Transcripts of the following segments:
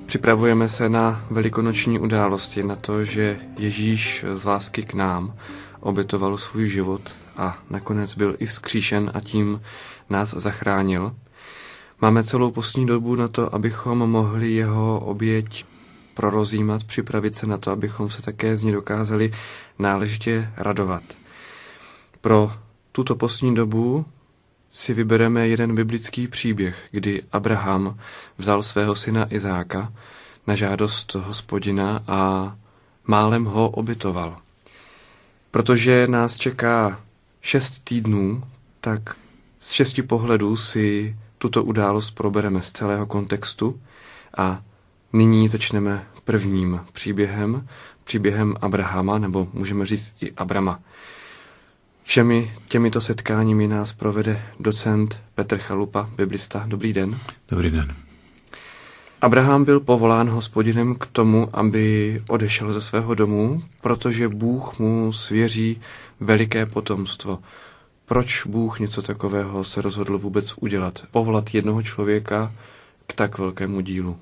Připravujeme se na velikonoční události, na to, že Ježíš z lásky k nám obětoval svůj život a nakonec byl i vzkříšen a tím nás zachránil. Máme celou postní dobu na to, abychom mohli jeho oběť prorozímat, připravit se na to, abychom se také z ní dokázali náležitě radovat. Pro tuto postní dobu si vybereme jeden biblický příběh, kdy Abraham vzal svého syna Izáka na žádost Hospodina a málem ho obětoval. Protože nás čeká 6 týdnů, tak z 6 pohledů si tuto událost probereme z celého kontextu a nyní začneme prvním příběhem Abrahama, nebo můžeme říct i Abrama. Všemi těmito setkáními nás provede docent Petr Chalupa, biblista. Dobrý den. Dobrý den. Abraham byl povolán Hospodinem k tomu, aby odešel ze svého domu, protože Bůh mu svěří veliké potomstvo. Proč Bůh něco takového se rozhodl vůbec udělat? Povolat jednoho člověka k tak velkému dílu?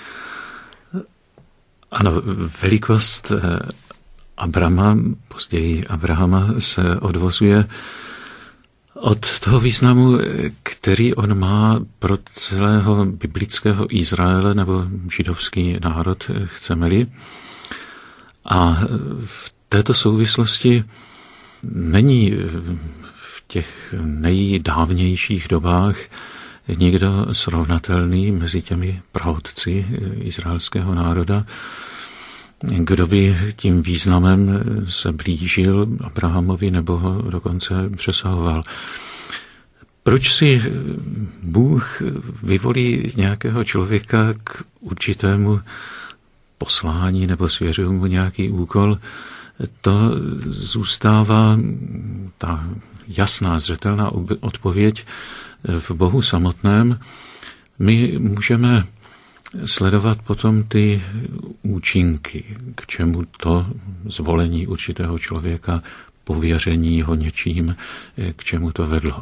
Ano, velikost Abrama, později Abrahama, se odvozuje od toho významu, který on má pro celého biblického Izraele nebo židovský národ, chceme-li. A v této souvislosti není v těch nejdávnějších dobách nikdo srovnatelný mezi těmi praotci izraelského národa, kdo by tím významem se blížil Abrahamovi nebo ho dokonce přesahoval. Proč si Bůh vyvolí nějakého člověka k určitému poslání nebo svěřil mu nějaký úkol, to zůstává ta jasná, zřetelná odpověď v Bohu samotném. My můžeme sledovat potom ty účinky, k čemu to zvolení určitého člověka, pověření ho něčím, k čemu to vedlo.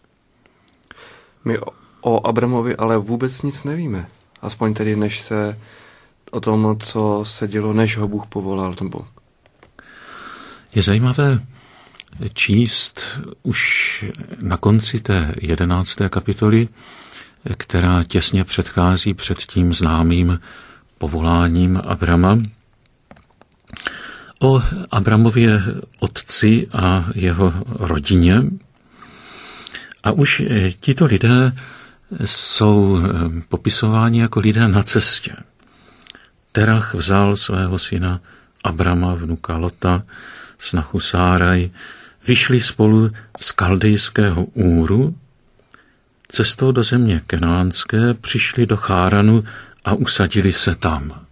My o Abramovi ale vůbec nic nevíme. Aspoň tedy než se o tom, co se dělo, než ho Bůh povolal. Nebo... Je zajímavé číst už na konci té 11. kapitoly, která těsně předchází před tím známým povoláním Abrama, o Abramově otci a jeho rodině. A už tito lidé jsou popisováni jako lidé na cestě. Terach vzal svého syna Abrama, vnuka Lota, snachu Sáraj, vyšli spolu z Kaldejského Úru, cestou do země kenánské přišli do Cháranu a usadili se tam.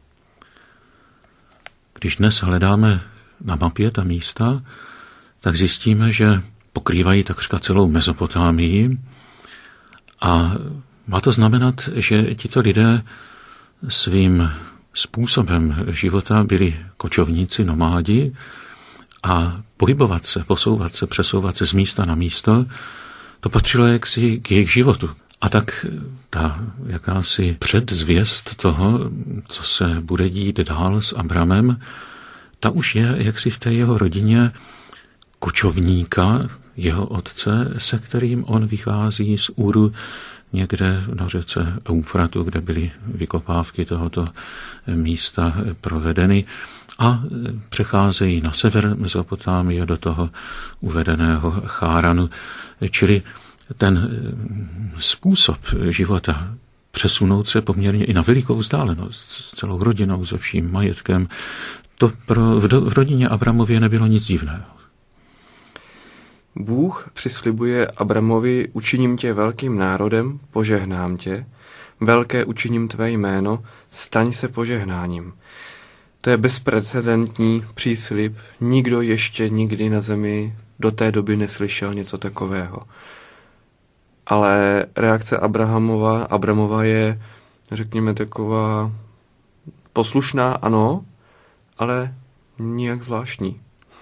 Když dnes hledáme na mapě ta místa, tak zjistíme, že pokrývají takřka celou Mezopotámii a má to znamenat, že tito lidé svým způsobem života byli kočovníci, nomádi a pohybovat se, posouvat se, přesouvat se z místa na místo, to patřilo jaksi k jejich životu. A tak ta jakási předzvěst toho, co se bude dít dál s Abramem, ta už je jaksi v té jeho rodině kočovníka, jeho otce, se kterým on vychází z Úru někde na řece Eufratu, kde byly vykopávky tohoto místa provedeny a přecházejí na sever Mezopotámie do toho uvedeného Cháranu. Čili ten způsob života přesunout se poměrně i na velikou vzdálenost s celou rodinou, se vším majetkem, to v rodině Abramově nebylo nic divného. Bůh přislibuje Abramovi: učiním tě velkým národem, požehnám tě, velké učiním tvé jméno, staň se požehnáním. To je bezprecedentní příslib, nikdo ještě nikdy na zemi do té doby neslyšel něco takového. Ale reakce Abramova je, řekněme, taková poslušná, ano, ale nijak zvláštní.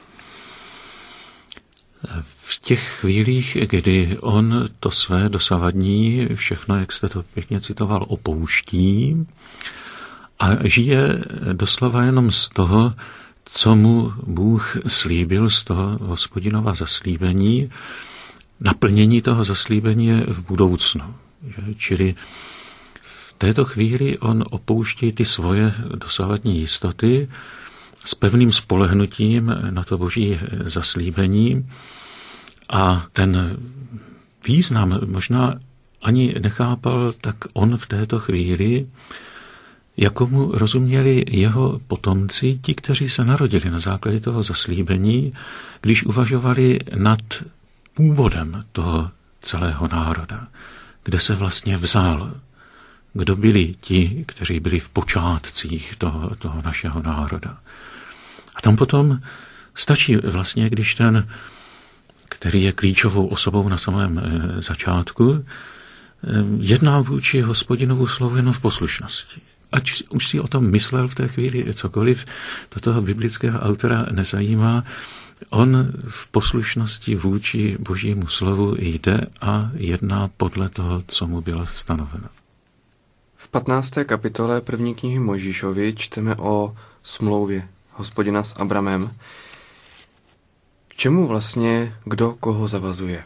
V těch chvílích, kdy on to své dosavadní všechno, jak jste to pěkně citoval, opouští a žije doslova jenom z toho, co mu Bůh slíbil, z toho Hospodinova zaslíbení. Naplnění toho zaslíbení je v budoucnu. Čili v této chvíli on opouští ty svoje dosavadní jistoty s pevným spolehnutím na to Boží zaslíbení a ten význam možná ani nechápal tak on v této chvíli, jakomu rozuměli jeho potomci, ti, kteří se narodili na základě toho zaslíbení, když uvažovali nad původem toho celého národa, kde se vlastně vzal, kdo byli ti, kteří byli v počátcích toho našeho národa. A tam potom stačí vlastně, když ten, který je klíčovou osobou na samém začátku, jedná vůči Hospodinovu slovu jenom v poslušnosti. Ať už si o tom myslel v té chvíli cokoliv, to toho biblického autora nezajímá, on v poslušnosti vůči Božímu slovu jde a jedná podle toho, co mu bylo stanoveno. V 15. kapitole 1. knihy Mojžíšovi čteme o smlouvě Hospodina s Abramem. K čemu vlastně kdo koho zavazuje?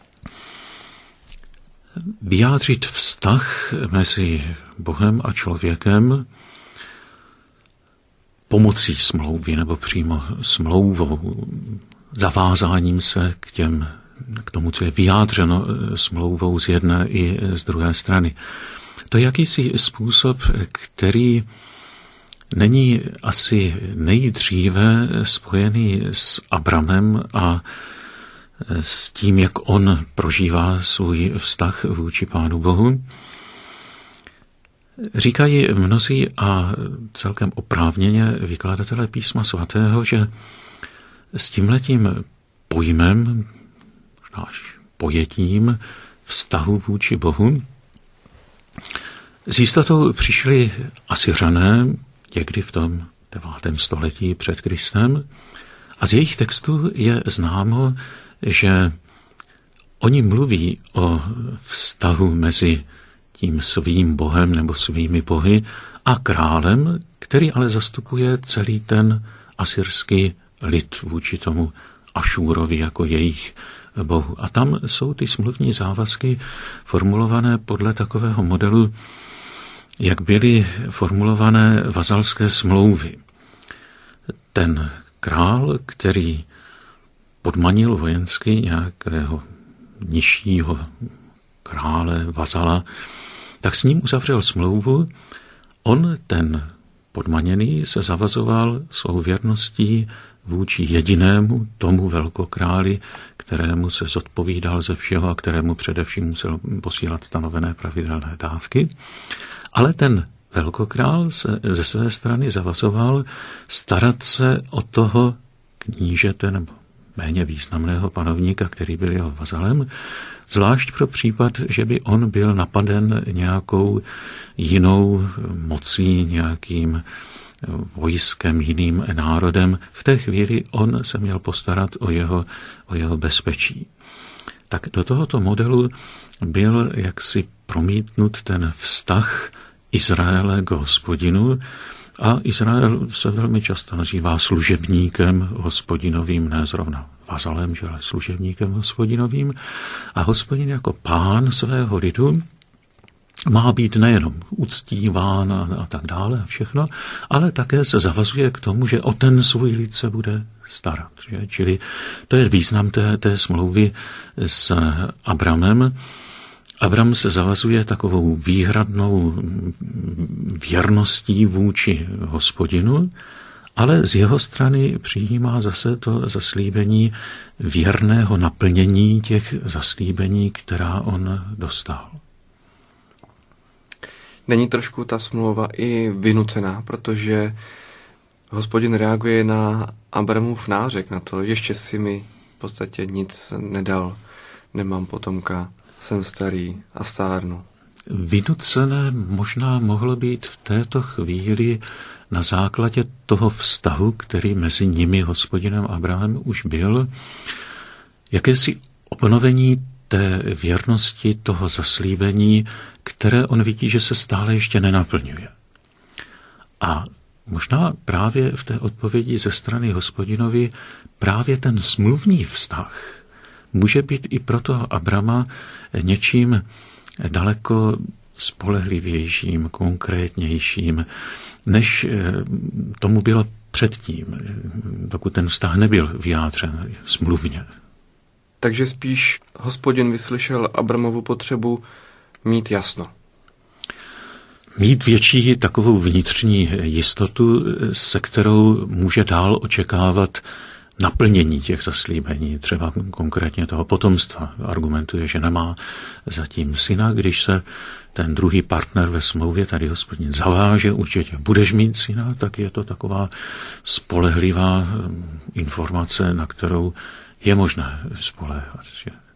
Vyjádřit vztah mezi Bohem a člověkem pomocí smlouvy nebo přímo smlouvou, zavázáním se k tomu, co je vyjádřeno smlouvou z jedné i z druhé strany. To je jakýsi způsob, který není asi nejdříve spojený s Abramem a s tím, jak on prožívá svůj vztah vůči Pánu Bohu. Říkají mnozí a celkem oprávněně vykladatelé písma svatého, že s tímhletím pojmem, možná pojetím vztahu vůči Bohu, s jistotou přišli Asyřané někdy v tom 9. století před Kristem a z jejich textů je známo, že oni mluví o vztahu mezi tím svým bohem nebo svými bohy a králem, který ale zastupuje celý ten asyrský lid vůči tomu Ašúrovi jako jejich bohu. A tam jsou ty smluvní závazky formulované podle takového modelu, jak byly formulované vazalské smlouvy. Ten král, který podmanil vojensky nějakého nižšího krále, vazala, tak s ním uzavřel smlouvu. On, ten podmaněný, se zavazoval svou věrností vůči jedinému tomu velkokráli, kterému se zodpovídal ze všeho a kterému především musel posílat stanovené pravidelné dávky. Ale ten velkokrál se ze své strany zavazoval starat se o toho knížete nebo méně významného panovníka, který byl jeho vazalem, zvlášť pro případ, že by on byl napaden nějakou jinou mocí, nějakým vojskem, jiným národem. V té chvíli on se měl postarat o jeho bezpečí. Tak do tohoto modelu byl jaksi promítnut ten vztah Izraele k Hospodinu, a Izrael se velmi často nazývá služebníkem Hospodinovým, ne zrovna vazalem, ale služebníkem Hospodinovým. A Hospodin jako pán svého lidu má být nejenom uctíván a tak dále a všechno, ale také se zavazuje k tomu, že o ten svůj lid se bude starat. Že? Čili to je význam té smlouvy s Abramem. Abram se zavazuje takovou výhradnou věrností vůči Hospodinu, ale z jeho strany přijímá zase to zaslíbení věrného naplnění těch zaslíbení, která on dostal. Není trošku ta smlouva i vynucená, protože Hospodin reaguje na Abramův nářek, na to, ještě si mi v podstatě nic nedal, nemám potomka, jsem starý a stárnu. Vynucené možná mohlo být v této chvíli na základě toho vztahu, který mezi nimi, Hospodinem Abrahamem, už byl, jakési obnovení té věrnosti, toho zaslíbení, které on vidí, že se stále ještě nenaplňuje. A možná právě v té odpovědi ze strany Hospodinovi právě ten smluvní vztah může být i pro toho Abrama něčím daleko spolehlivějším, konkrétnějším, než tomu bylo předtím, dokud ten vztah nebyl vyjádřen smluvně. Takže spíš Hospodin vyslyšel Abramovu potřebu mít jasno. Mít větší takovou vnitřní jistotu, se kterou může dál očekávat naplnění těch zaslíbení, třeba konkrétně toho potomstva. Argumentuje, že nemá zatím syna, když se ten druhý partner ve smlouvě, tady Hospodin zaváže, určitě budeš mít syna, tak je to taková spolehlivá informace, na kterou je možné spoléhat.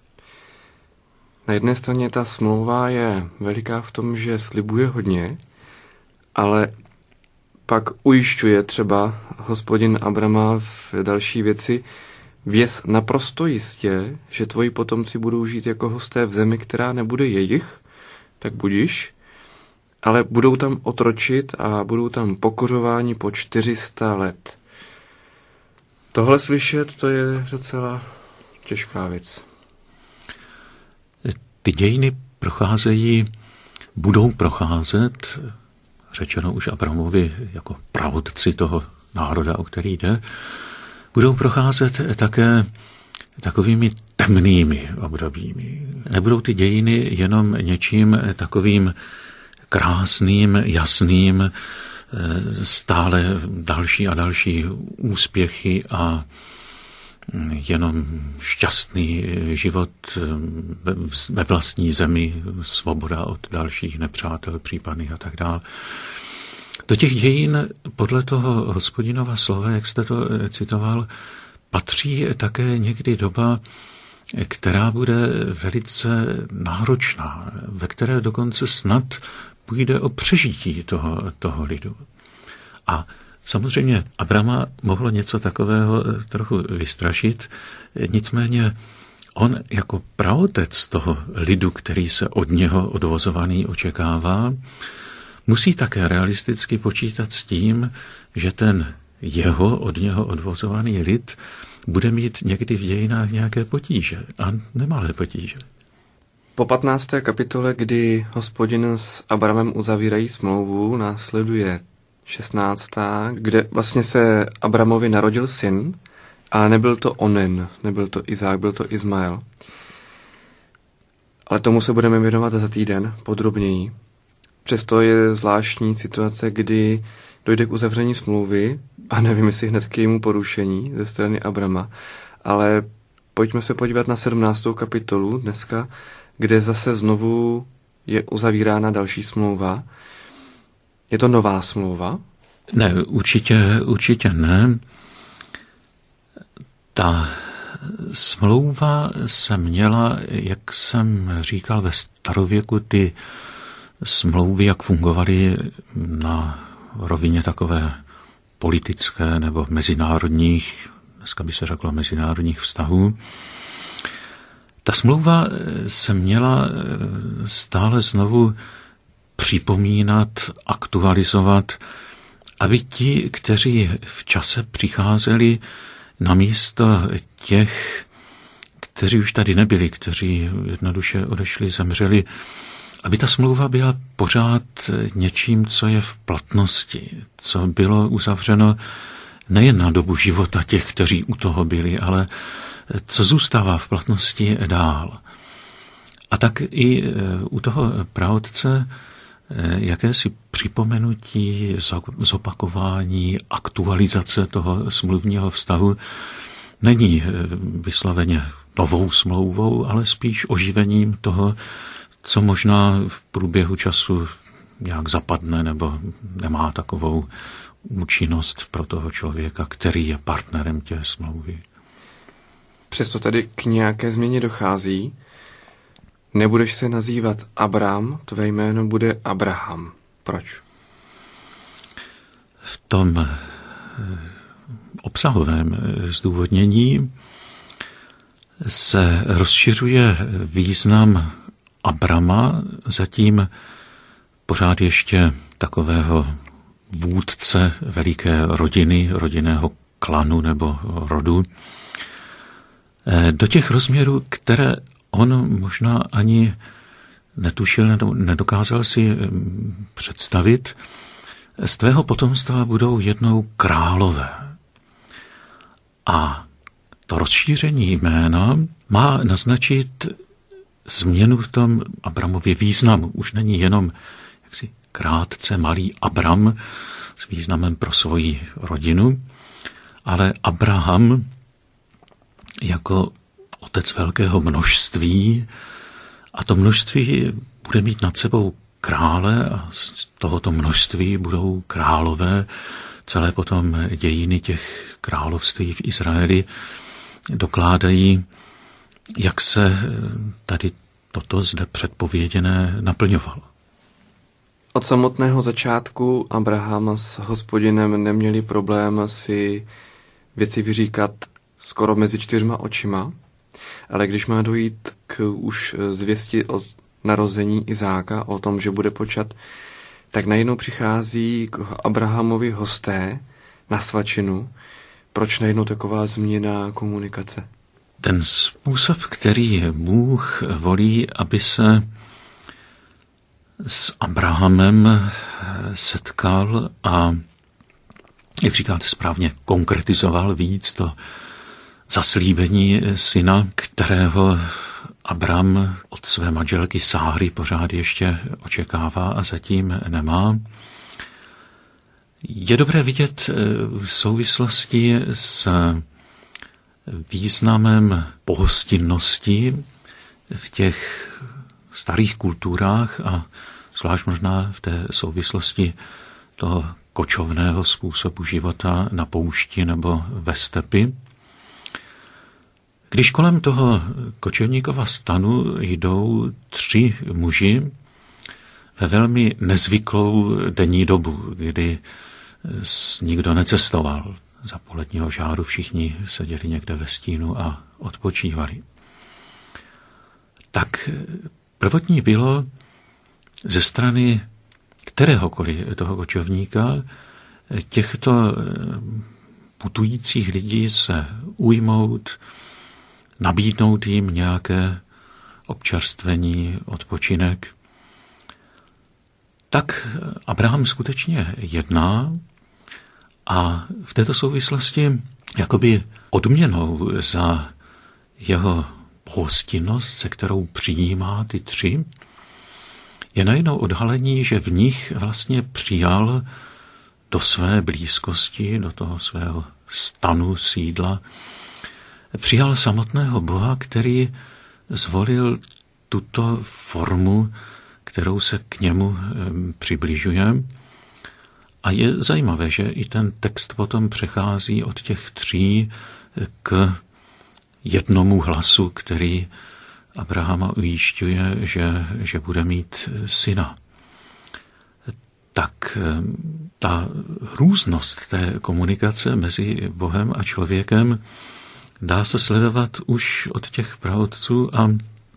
Na jedné straně ta smlouva je veliká v tom, že slibuje hodně, ale pak ujišťuje třeba Hospodin Abrama v další věci: věz naprosto jistě, že tvoji potomci budou žít jako hosté v zemi, která nebude jejich, tak budiš, ale budou tam otročit a budou tam pokořováni po 400 let. Tohle slyšet, to je docela těžká věc. Ty dějiny budou procházet, řečeno už Abramovi jako praotci toho národa, o který jde, budou procházet také takovými temnými obdobími. Nebudou ty dějiny jenom něčím takovým krásným, jasným, stále další a další úspěchy a jenom šťastný život ve vlastní zemi, svoboda od dalších nepřátel případných a tak dále. Do těch dějin podle toho Hospodinova slova, jak jste to citoval, patří také někdy doba, která bude velice náročná, ve které dokonce snad půjde o přežití toho lidu. A samozřejmě Abrama mohlo něco takového trochu vystrašit, nicméně on jako praotec toho lidu, který se od něho odvozovaný očekává, musí také realisticky počítat s tím, že ten od něho odvozovaný lid bude mít někdy v dějinách nějaké potíže a nemalé potíže. Po 15. kapitole, kdy Hospodin s Abramem uzavírají smlouvu, následuje 16., kde vlastně se Abramovi narodil syn, ale nebyl to Onen, nebyl to Izák, byl to Izmael. Ale tomu se budeme věnovat za týden podrobněji. Přesto je zvláštní situace, kdy dojde k uzavření smlouvy a nevím, jestli hned k jejímu porušení ze strany Abrama, ale pojďme se podívat na 17. kapitolu dneska, kde zase znovu je uzavírána další smlouva. Je to nová smlouva? Ne, určitě ne. Ta smlouva se měla, jak jsem říkal, ve starověku ty smlouvy, jak fungovaly na rovině takové politické nebo mezinárodních, dneska by se řeklo mezinárodních vztahů. Ta smlouva se měla stále znovu připomínat, aktualizovat, aby ti, kteří v čase přicházeli na místo těch, kteří už tady nebyli, kteří jednoduše odešli, zemřeli, aby ta smlouva byla pořád něčím, co je v platnosti, co bylo uzavřeno nejen na dobu života těch, kteří u toho byli, ale co zůstává v platnosti dál. A tak i u toho praotce jakési připomenutí, zopakování, aktualizace toho smluvního vztahu není vysloveně novou smlouvou, ale spíš oživením toho, co možná v průběhu času nějak zapadne nebo nemá takovou účinnost pro toho člověka, který je partnerem té smlouvy. Přesto tady k nějaké změně dochází. Nebudeš se nazývat Abram, tvé jméno bude Abraham. Proč? V tom obsahovém zdůvodnění se rozšiřuje význam Abrama, zatím pořád ještě takového vůdce veliké rodiny, rodinného klanu nebo rodu, do těch rozměrů, které on možná ani netušil, nedokázal si představit. Z tvého potomstva budou jednou králové. A to rozšíření jména má naznačit změnu v tom Abramově významu. Už není jenom jaksi krátce malý Abram s významem pro svoji rodinu, ale Abraham jako otec velkého množství, a to množství bude mít nad sebou krále a z tohoto množství budou králové. Celé potom dějiny těch království v Izraeli dokládají, jak se tady toto zde předpověděné naplňovalo. Od samotného začátku Abraham s Hospodinem neměli problém si věci vyříkat skoro mezi 4 očima, ale když má dojít k už zvěsti o narození Izáka, o tom, že bude počat, tak najednou přichází k Abrahamovi hosté na svačinu. Proč najednou taková změna komunikace? Ten způsob, který Bůh volí, aby se s Abrahamem setkal a, jak říkáte správně, konkretizoval víc to zaslíbení syna, kterého Abram od své manželky Sáry pořád ještě očekává a zatím nemá. Je dobré vidět v souvislosti s významem pohostinnosti v těch starých kulturách a zvlášť možná v té souvislosti toho kočovného způsobu života na poušti nebo ve stepi. Když kolem toho kočovníkova stanu jdou 3 muži ve velmi nezvyklou denní dobu, kdy nikdo necestoval, za poledního žáru všichni seděli někde ve stínu a odpočívali. Tak prvotní bylo ze strany kteréhokoliv toho kočovníka těchto putujících lidí se ujmout, nabídnout jim nějaké občerstvení, odpočinek. Tak Abraham skutečně jedná a v této souvislosti jakoby odměnou za jeho pohostinnost, se kterou přijímá ty 3, je najednou odhalení, že v nich vlastně přijal do své blízkosti, do toho svého stanu, sídla, přijal samotného Boha, který zvolil tuto formu, kterou se k němu přibližuje. A je zajímavé, že i ten text potom přechází od těch 3 k jednomu hlasu, který Abrahama ujišťuje, že bude mít syna. Tak ta různost té komunikace mezi Bohem a člověkem dá se sledovat už od těch praotců a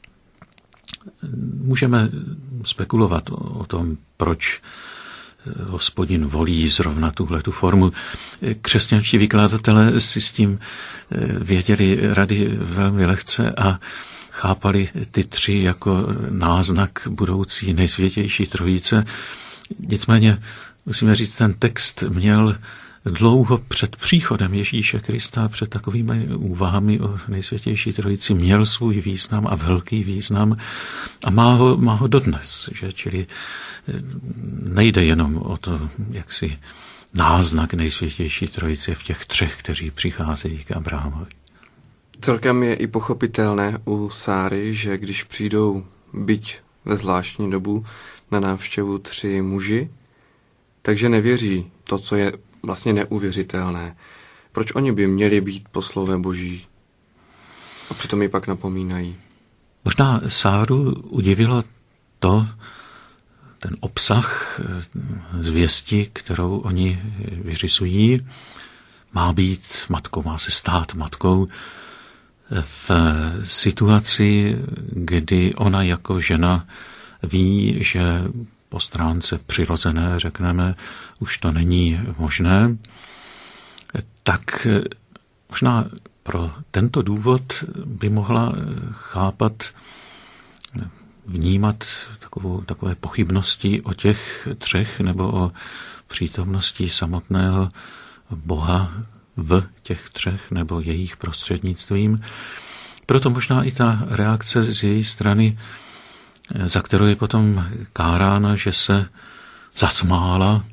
můžeme spekulovat o tom, proč Hospodin volí zrovna tuhletu formu. Křesťanští vykladatelé si s tím věděli rady velmi lehce a chápali ty 3 jako náznak budoucí nejsvětější trojice. Nicméně, musíme říct, ten text měl dlouho před příchodem Ježíše Krista, před takovými úvahami o nejsvětější trojici, měl svůj význam a velký význam a má ho dodnes. Že? Čili nejde jenom o to, jak si náznak nejsvětější trojice v těch 3, kteří přicházejí k Abrahamovi. Celkem je i pochopitelné u Sáry, že když přijdou, byť ve zvláštní dobu, na návštěvu 3 muži, takže nevěří to, co je vlastně neuvěřitelné. Proč oni by měli být poslové Boží? A přitom ji pak napomínají. Možná Sáru udivilo ten obsah zvěsti, kterou oni vyřizují. Má být matkou, má se stát matkou v situaci, kdy ona jako žena ví, že po stránce přirozené, řekneme, už to není možné, tak možná pro tento důvod by mohla chápat, vnímat takové pochybnosti o těch třech nebo o přítomnosti samotného Boha v těch třech nebo jejich prostřednictvím. Proto možná i ta reakce z její strany, za kterou je potom kárána, že se zasmála.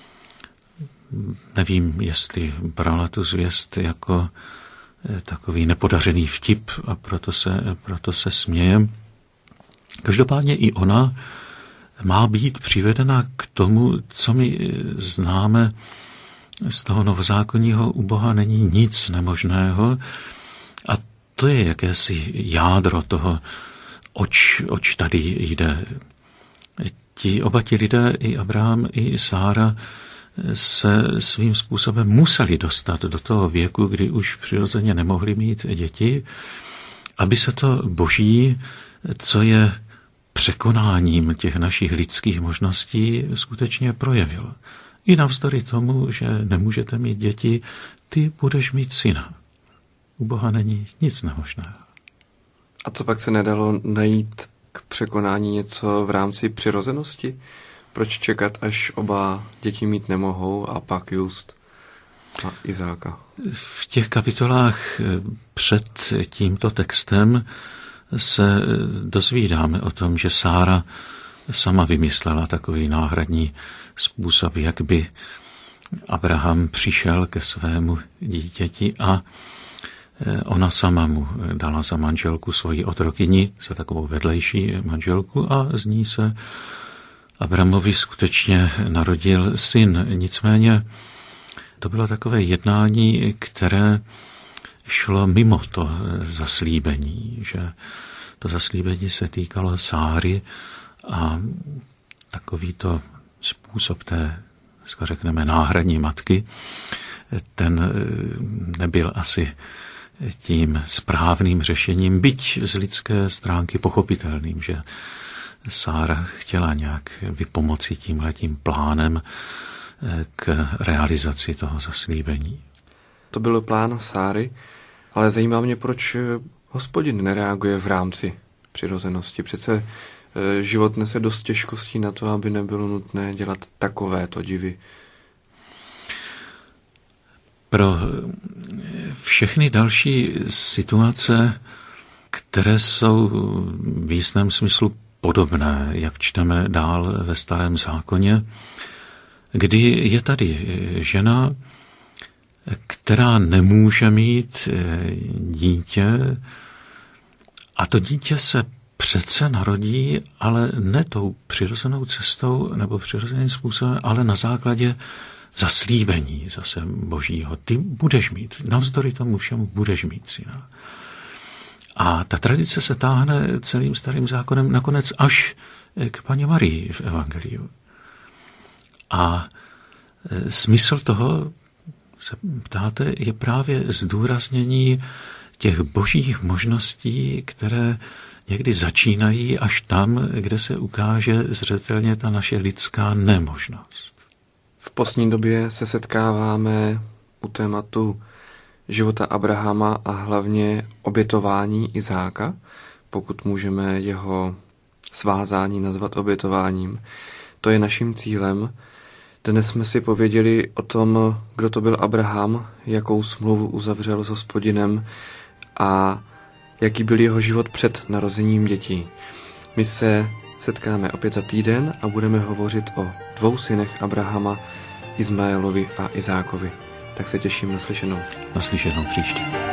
Nevím, jestli brala tu zvěst jako takový nepodařený vtip a proto se směje. Každopádně i ona má být přivedena k tomu, co my známe z toho novozákonního, u Boha není nic nemožného, a to je jakési jádro toho, oč tady jde. Oba ti lidé, i Abraham, i Sára, se svým způsobem museli dostat do toho věku, kdy už přirozeně nemohli mít děti, aby se to Boží, co je překonáním těch našich lidských možností, skutečně projevilo. I navzdory tomu, že nemůžete mít děti, ty budeš mít syna. U Boha není nic nemožného. A co pak se nedalo najít k překonání něco v rámci přirozenosti? Proč čekat, až oba děti mít nemohou a pak Just a Izáka? V těch kapitolách před tímto textem se dozvídáme o tom, že Sára sama vymyslela takový náhradní způsob, jak by Abraham přišel ke svému dítěti, a ona sama mu dala za manželku svoji otrokyni, za takovou vedlejší manželku, a z ní se Abrahamovi skutečně narodil syn. Nicméně to bylo takové jednání, které šlo mimo to zaslíbení, že to zaslíbení se týkalo Sáry a takovýto způsob té, řekneme, náhradní matky, ten nebyl asi tím správným řešením, byť z lidské stránky pochopitelným, že Sára chtěla nějak vypomoci tímhletím plánem k realizaci toho zaslíbení. To byl plán Sáry, ale zajímá mě, proč Hospodin nereaguje v rámci přirozenosti. Přece život nese dost těžkostí na to, aby nebylo nutné dělat takovéto divy. Pro všechny další situace, které jsou v jistém smyslu podobné, jak čteme dál ve Starém zákoně, kdy je tady žena, která nemůže mít dítě, a to dítě se přece narodí, ale ne tou přirozenou cestou nebo přirozeným způsobem, ale na základě zaslíbení zase Božího. Ty budeš mít, navzdory tomu všemu budeš mít syna. A ta tradice se táhne celým Starým zákonem nakonec až k Panně Marii v Evangeliu. A smysl toho, se ptáte, je právě zdůraznění těch božích možností, které někdy začínají až tam, kde se ukáže zřetelně ta naše lidská nemožnost. V poslední době se setkáváme u tématu života Abrahama a hlavně obětování Izáka, pokud můžeme jeho svázání nazvat obětováním. To je naším cílem. Dnes jsme si pověděli o tom, kdo to byl Abraham, jakou smlouvu uzavřel s Hospodinem a jaký byl jeho život před narozením dětí. My se setkáme opět za týden a budeme hovořit o 2 synech Abrahama, Izmaelovi a Izákovi. Tak se těším na slyšenou. Na slyšenou příště.